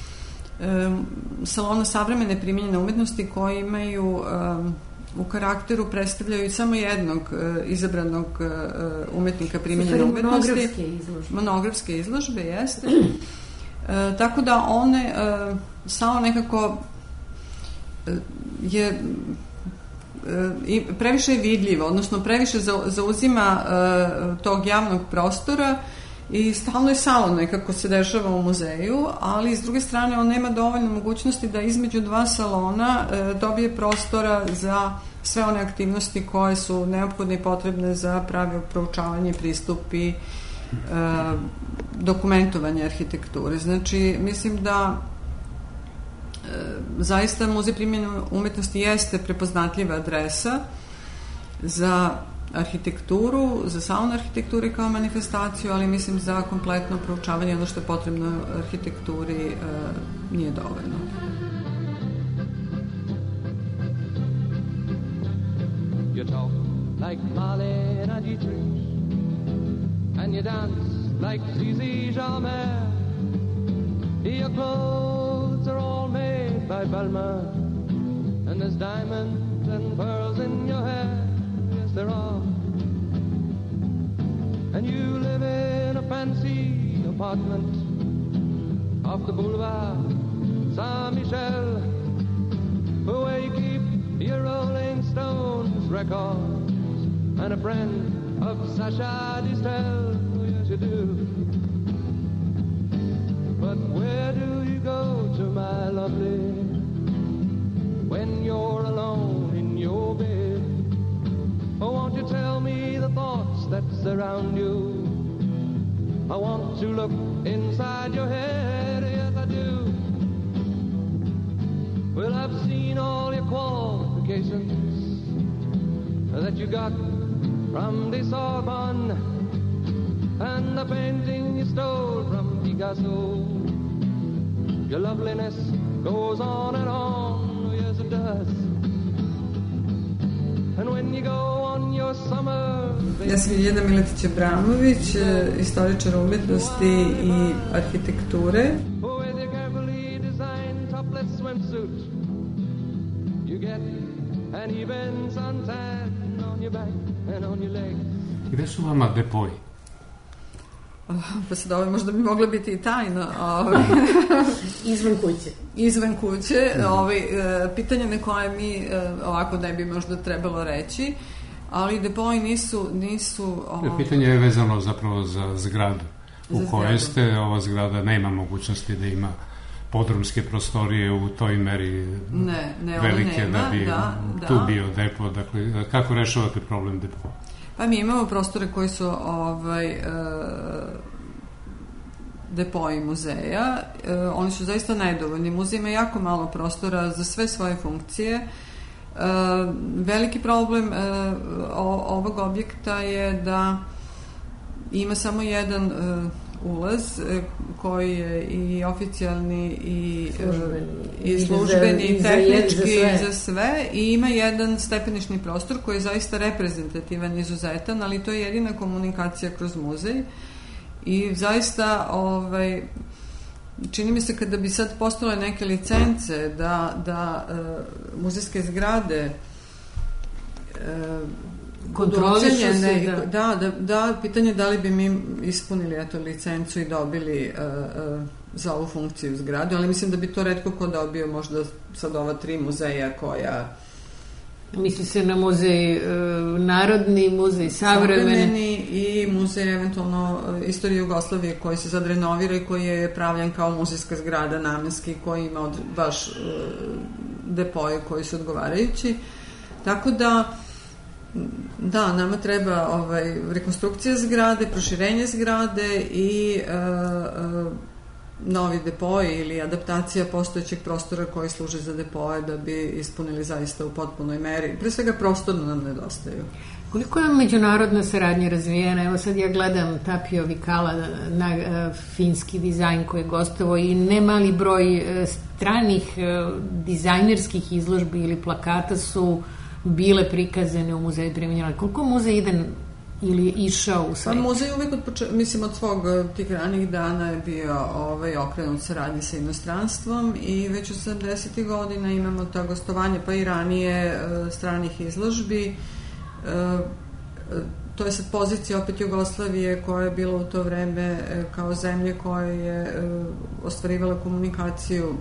salona savremene primijenjene umetnosti koji imaju um, u karakteru predstavljaju samo jednog uh, izabranog uh, umetnika primijenjene umetnosti. Monografske izložbe. Monografske izložbe, jeste. Uh, tako da one uh, samo nekako uh, je uh, i previše je vidljivo, odnosno previše za, zauzima uh, tog javnog prostora i stalno je salon nekako se dešava u muzeju, ali s druge strane on nema dovoljno mogućnosti da između dva salona e, dobije prostora za sve one aktivnosti koje su neophodne i potrebne za pravi proučavanje, pristup i e, dokumentovanje arhitekture. Znači, mislim da e, zaista Muzej primijenjene umetnosti jeste prepoznatljiva adresa za arhitekturu, za salon arhitekture kao manifestaciju, ali mislim za kompletno proučavanje ono što je potrebno arhitekturi e, nije dovoljno. You talk like Marlene and Dietrich and you dance like Zizi Jamais. Your clothes are all made by Balmain and there's diamonds and pearls in your hair. There are, and you live in a fancy apartment off the boulevard Saint-Michel, where you keep your Rolling Stones records and a friend of Sacha Distel. Oh, yes, you do. But where do you go to, my lovely, when you're alone in your bed? Oh, won't you tell me the thoughts that surround you? I want to look inside your head, yes I do. Well, I've seen all your qualifications that you got from the Sorbonne and the painting you stole from Picasso. Your loveliness goes on and on, oh yes it does. And when you go on your summer vacation. Ja sam Ljiljana Miletić Abramović, istoričar umetnosti i arhitekture. With your carefully designed topless swimsuit, you get an even suntan on your back and on your legs. Gde su vama depoji? Pa sad ovo možda bi mogla biti i tajna. Izvan kuće. Izvan kuće. Ovaj, pitanje na koje mi ovako ne bi možda trebalo reći, ali depoji nisu... nisu ovo... Pitanje je vezano zapravo za zgradu u za kojoj ste. Ova zgrada nema mogućnosti da ima podrumske prostorije u toj meri ne, ne, velike nema, da bi da, tu da. bio depo. Dakle, kako rešavate problem depoja? Pa mi imamo prostore koji su ovaj, e, depoji muzeja. E, oni su zaista nedovoljni. Muzej ima jako malo prostora za sve svoje funkcije. E, veliki problem e, o, ovog objekta je da ima samo jedan e, ulaz e, koji je i oficijalni i službeni i, i, službeni, i, za, i tehnički za sve. za sve i ima jedan stepenišni prostor koji je zaista reprezentativan, izuzetan, ali to je jedina komunikacija kroz muzej i zaista ovaj, čini mi se kada bi sad postale neke licence da, da uh, muzejske zgrade uh, kontrolišu se, da. Da, da, da, pitanje da li bi mi ispunili eto, licencu i dobili uh, uh, za ovu funkciju zgradu, ali mislim da bi to retko ko dobio možda sad ova tri muzeja koja... Misli se na muzej uh, narodni, muzej savremeni. Savremeni i muzej eventualno uh, istorije Jugoslavije koji se sad renovira i koji je pravljen kao muzejska zgrada namenski, koji ima od, baš uh, depoje koji su odgovarajući. Tako da da, nama treba ovaj, rekonstrukcija zgrade, proširenje zgrade i e, e, novi depoji ili adaptacija postojećeg prostora koji služe za depoje da bi ispunili zaista u potpunoj meri. Pre svega prostorno nam nedostaju. Koliko je međunarodna saradnja razvijena? Evo sad ja gledam Tapio Vikala na uh, finski dizajn koji je gostovo i nemali broj uh, stranih uh, dizajnerskih izložbi ili plakata su bile prikazane u muzeju Primjenjala. Koliko muzej ide ili je išao u svet? Pa muzej uvek od, poče- mislim, od svog tih ranih dana je bio ovaj, okrenut saradnji sa inostranstvom i već u sedamdesetih godina imamo ta gostovanja, pa i ranije stranih izložbi. To je sad pozicija opet Jugoslavije koja je bila u to vreme kao zemlje koja je ostvarivala komunikaciju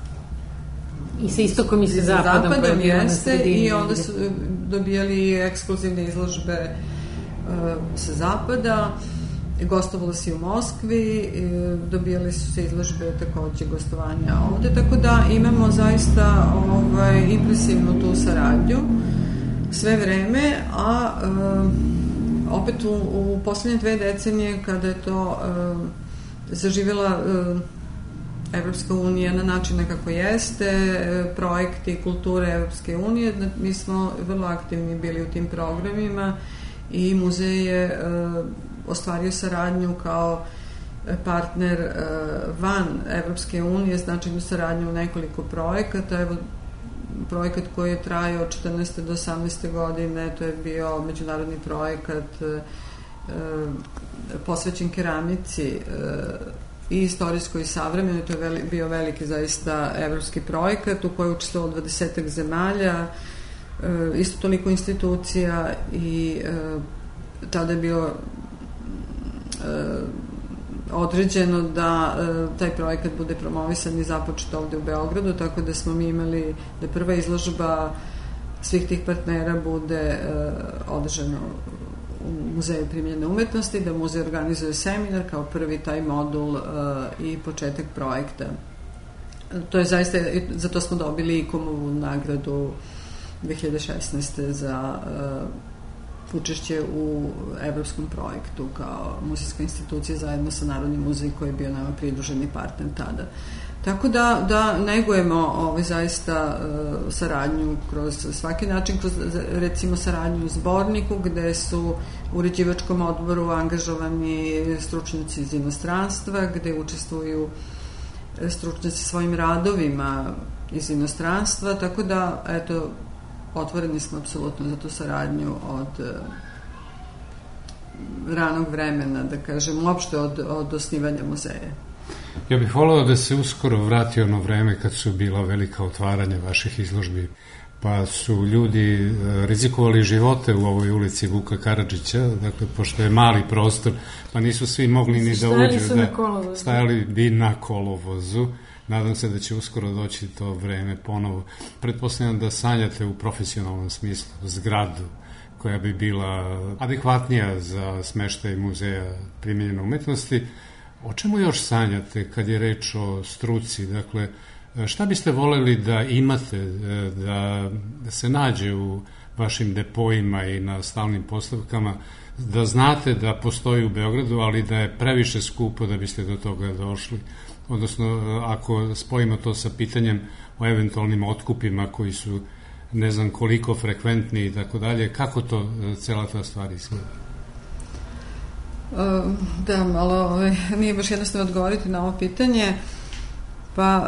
i sa istokom i sa zapadom, zapadom jeste, i onda su dobijali ekskluzivne izložbe uh, sa zapada, gostovalo se i u Moskvi, dobijali su se izložbe takođe gostovanja ovde, tako da imamo zaista ovaj, impresivnu tu saradnju sve vreme, a uh, opet u, u poslednje dve decenije kada je to uh, zaživjela uh, Evropska unija na način nekako jeste, projekti kulture Evropske unije, mi smo vrlo aktivni bili u tim programima i muzej je e, ostvario saradnju kao partner e, van Evropske unije, značajnu saradnju u nekoliko projekata. Evo, projekat koji je trajao od četrnaeste do osamnaeste godine, to je bio međunarodni projekat e, posvećen keramici e, i istorijsko i savremeno, to je veli, bio veliki zaista evropski projekat u kojoj je učestvovalo dvadesetak zemalja, e, isto toliko institucija i e, tada je bilo e, određeno da e, taj projekat bude promovisan i započet ovde u Beogradu, tako da smo mi imali da prva izložba svih tih partnera bude e, održana u Muzeju primjenjene umetnosti, da muzej organizuje seminar kao prvi taj modul uh, i početak projekta. To je zaista, zato smo dobili i Ikomovu nagradu dve hiljade šesnaeste za uh, učešće u evropskom projektu kao muzejska institucija zajedno sa Narodnim muzejom koji je bio nama pridruženi partner tada. Tako da, da negujemo ovaj, zaista uh, saradnju kroz svaki način, kroz recimo saradnju u Zborniku gde su u uređivačkom odboru angažovani stručnjaci iz inostranstva, gde učestvuju stručnjaci svojim radovima iz inostranstva, tako da eto otvoreni smo apsolutno za tu saradnju od ranog vremena, da kažem, uopšte od, od osnivanja muzeja. Ja bih volao da se uskoro vrati ono vreme kad su bila velika otvaranja vaših izložbi, pa su ljudi rizikovali živote u ovoj ulici Vuka Karadžića, dakle, pošto je mali prostor, pa nisu svi mogli ni da uđu, da stajali bi na kolovozu. Nadam se da će uskoro doći to vreme ponovo. Pretpostavljam da sanjate u profesionalnom smislu zgradu koja bi bila adekvatnija za smeštaj muzeja primenjene umetnosti. O čemu još sanjate kad je reč o struci? Dakle, šta biste voleli da imate, da, da se nađe u vašim depojima i na stalnim postavkama, da znate da postoji u Beogradu, ali da je previše skupo da biste do toga došli? Odnosno, ako spojimo to sa pitanjem o eventualnim otkupima koji su ne znam koliko frekventni i tako dalje, kako to cela ta stvar izgleda? Da, malo nije baš jednostavno odgovoriti na ovo pitanje. Pa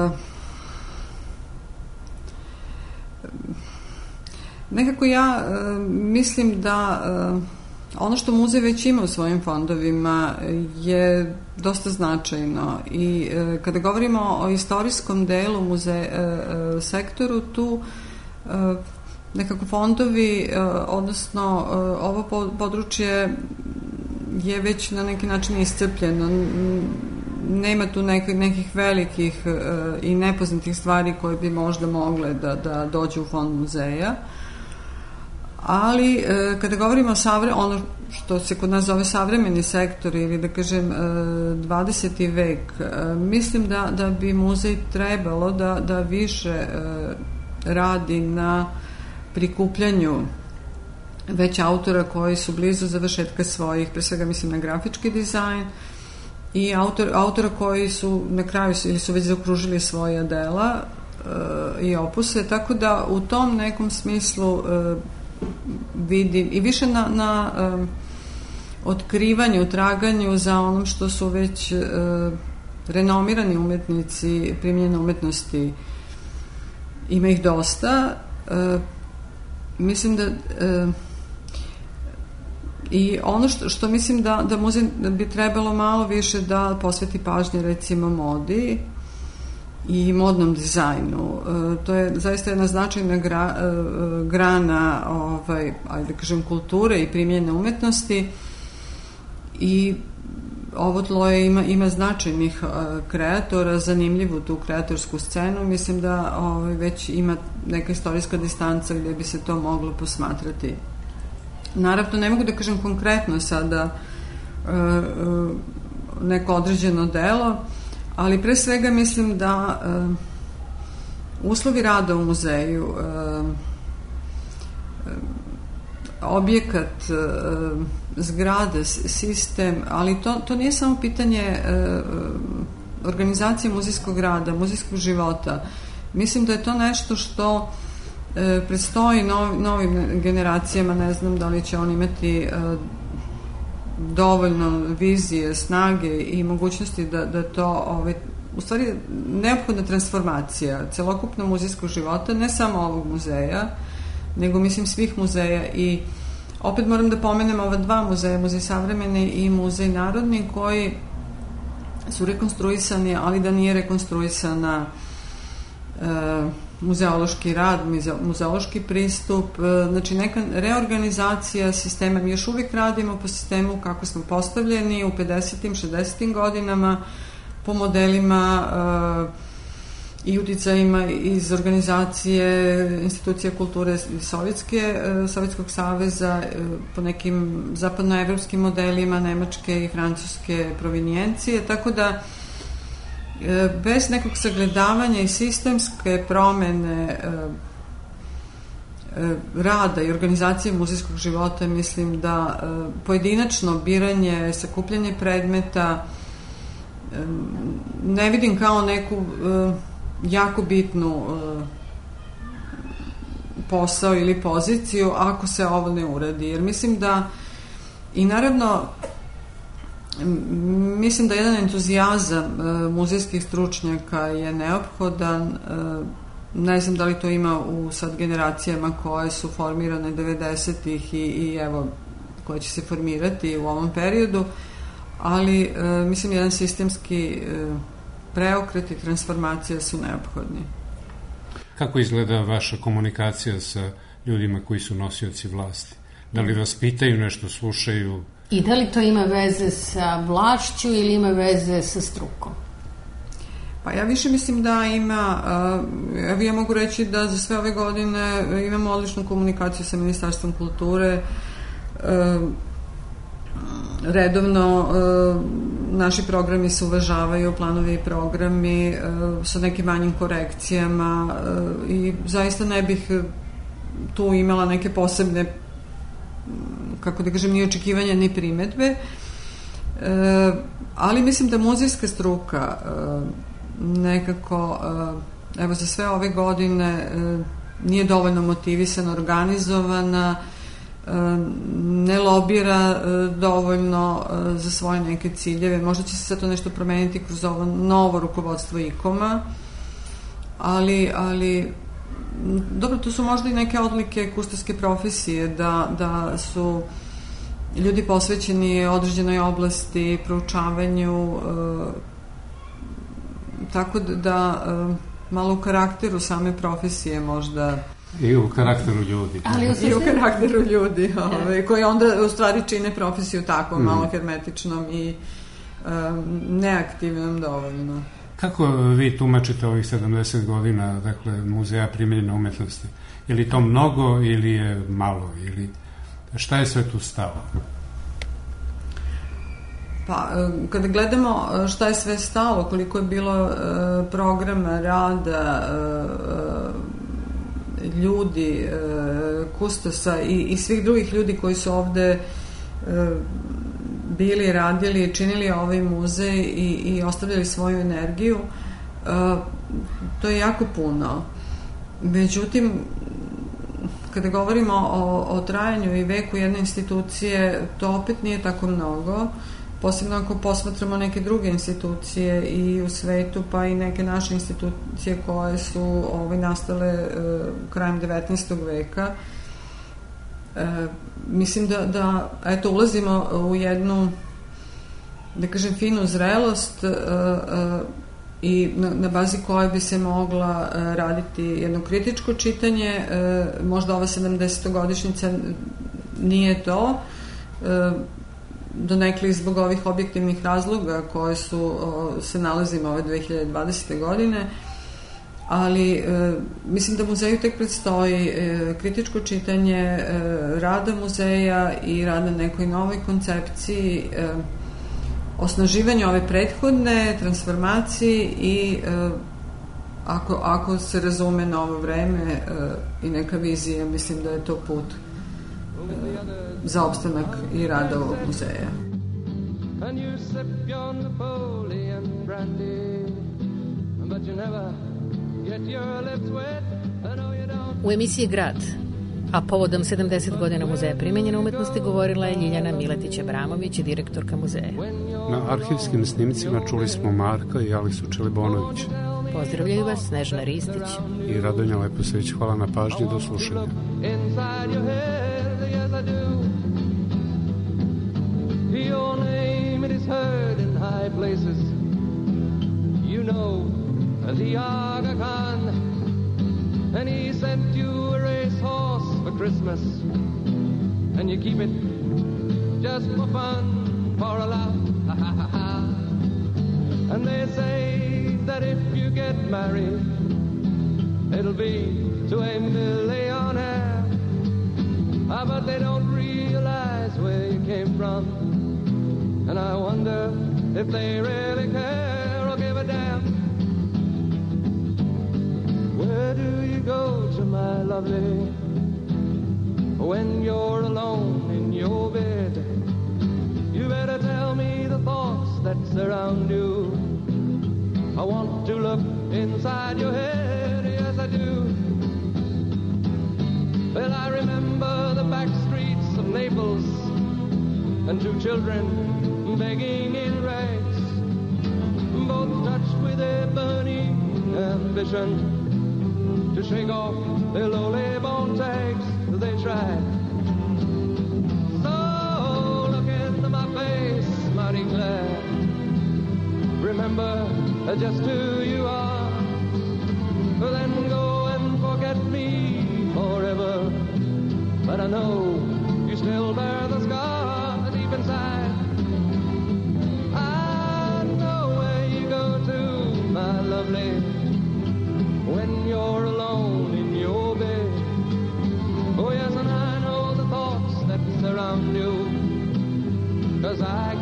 nekako ja mislim da ono što muzej već ima u svojim fondovima je dosta značajno i kada govorimo o istorijskom delu muze, sektoru, tu nekako fondovi, odnosno ovo područje je već na neki način iscrpljeno. Nema tu nekih, nekih velikih i nepoznatih stvari koje bi možda mogle da, da dođu u fond muzeja. Ali kada govorimo o savre, ono što se kod nas zove savremeni sektor ili da kažem dvadeseti vek, mislim da, da bi muzej trebalo da, da više radi na prikupljanju već autora koji su blizu završetka svojih, pre svega mislim na grafički dizajn, i autor, autora koji su na kraju ili su već zaokružili svoja dela e, i opuse, tako da u tom nekom smislu e, vidim i više na, na e, otkrivanju, traganju za onom što su već e, renomirani umetnici primjenjene umetnosti, ima ih dosta. E, mislim da e, i ono što, što mislim da, da muzej bi trebalo malo više da posveti pažnje recimo modi i modnom dizajnu. E, to je zaista jedna značajna gra, e, grana ovaj, ajde da kažem, kulture i primjenjene umetnosti i ovo tlo je, ima, ima značajnih e, kreatora, zanimljivu tu kreatorsku scenu. Mislim da ovaj, već ima neka istorijska distanca gde bi se to moglo posmatrati. Naravno, ne mogu da kažem konkretno sada e, e, neko određeno delo, ali pre svega mislim da e, uslovi rada u muzeju, e, e, objekat, e, zgrada, sistem, ali to, to nije samo pitanje e, organizacije muzejskog rada, muzejskog života. Mislim da je to nešto što e, predstoji nov, novim generacijama, ne znam da li će oni imati e, dovoljno vizije, snage i mogućnosti da, da to, ovaj, u stvari, neophodna transformacija celokupnog muzejskog života, ne samo ovog muzeja, nego mislim svih muzeja. I opet moram da pomenem ova dva muzeja, Muzej savremeni i Muzej narodni, koji su rekonstruisani, ali da nije rekonstruisana e, muzeološki rad, muzeološki pristup, e, znači neka reorganizacija sistema. Mi još uvijek radimo po sistemu kako smo postavljeni u pedesetim, šezdesetim godinama, po modelima e, i uticajima iz organizacije institucija kulture Sovjetske, Sovjetskog saveza, po nekim zapadnoevropskim modelima Nemačke i Francuske provinijencije, tako da bez nekog sagledavanja i sistemske promene rada i organizacije muzejskog života, mislim da pojedinačno biranje, sakupljanje predmeta ne vidim kao neku jako bitnu uh, posao ili poziciju ako se ovo ne uradi, jer mislim da i naravno mislim da jedan entuzijazam uh, muzejskih stručnjaka je neophodan uh, Ne znam da li to ima u sad generacijama koje su formirane devedesetih i, i evo, koje će se formirati u ovom periodu, ali e, mislim jedan sistemski e, preokret i transformacija su neophodni. Kako izgleda vaša komunikacija sa ljudima koji su nosioci vlasti? Da li vas pitaju nešto, slušaju? I da li to ima veze sa vlašću ili ima veze sa strukom? Pa ja više mislim da ima, evo ja mogu reći da za sve ove godine imamo odličnu komunikaciju sa Ministarstvom kulture, redovno naši programi se uvažavaju, planovi i programi sa nekim manjim korekcijama i zaista ne bih tu imala neke posebne, kako da kažem, ni očekivanja ni primetbe, ali mislim da muzejska struka nekako, evo za sve ove godine nije dovoljno motivisana, organizovana, ne lobira dovoljno za svoje neke ciljeve. Možda će se sad to nešto promeniti kroz ovo novo rukovodstvo I K O M-a, ali, ali dobro, to su možda i neke odlike kustoske profesije, da, da su ljudi posvećeni određenoj oblasti, proučavanju, tako da malo u karakteru same profesije možda. I u karakteru ljudi. Ali u I u karakteru ljudi, ove, koji onda u stvari čine profesiju tako mm. malo hermetičnom i um, neaktivnom dovoljno. Kako vi tumačite ovih sedamdeset godina, dakle, Muzeja primenjene umetnosti? Je li to mnogo ili je malo? Ili šta je sve tu stalo? Pa, kada gledamo šta je sve stalo, koliko je bilo uh, programa, rada, uh, ljudi, uh, kustosa i, i svih drugih ljudi koji su ovde uh, bili, radili, činili ovaj muzej i, i ostavljali svoju energiju, uh, to je jako puno. Međutim, kada govorimo o, o trajanju i veku jedne institucije, to opet nije tako mnogo, posebno ako posmatramo neke druge institucije i u svetu, pa i neke naše institucije koje su ovaj, nastale uh, krajem devetnaestog veka. E, mislim da, da eto, ulazimo u jednu, da kažem, finu zrelost e, e, i na, na bazi koje bi se mogla e, raditi jedno kritičko čitanje. E, možda ova sedamdesetogodišnjica nije to, e, donekli zbog ovih objektivnih razloga koje su o, se nalazimo ove dve hiljade dvadesete godine, ali e, mislim da muzeju tek predstoji e, kritičko čitanje e, rada muzeja i rada nekoj novoj koncepciji, e, osnaživanje ove prethodne transformacije i e, ako, ako se razume novo vreme e, i neka vizija, mislim da je to put e, za opstanak i rada ovog muzeja. Can you sip your Napoleon brandy, but you never U emisiji Grad, a povodom sedamdeset godina Muzeja primenjene umetnosti, govorila je Ljiljana Miletić-Abramović, direktorka muzeja. Na arhivskim snimcima čuli smo Marka i Alisu Čelibonović. Pozdravljaju vas Snežana Ristić i Radonja Leposević. Hvala na pažnji, do slušanja. Your name, it is heard in high places. You know the Aga Khan, and he sent you a racehorse for Christmas, and you keep it just for fun, for a laugh, ha ha ha ha. And they say that if you get married, it'll be to a millionaire, ah, but they don't realize where you came from, and I wonder if they really care or give a damn. Where do you go to, my lovely, when you're alone in your bed? You better tell me the thoughts that surround you. I want to look inside your head, yes I do. Well, I remember the back streets of Naples and two children begging in rags, both touched with a burning ambition to shake off their lowly bone tags. They tried. So look into my face, mighty glad. Remember just who you are. Then go and forget me forever. But I know you still bear the scar deep inside. I know where you go to, my lovely, when you're alone in your bed. Oh yes, and I know the thoughts that surround you, 'cause I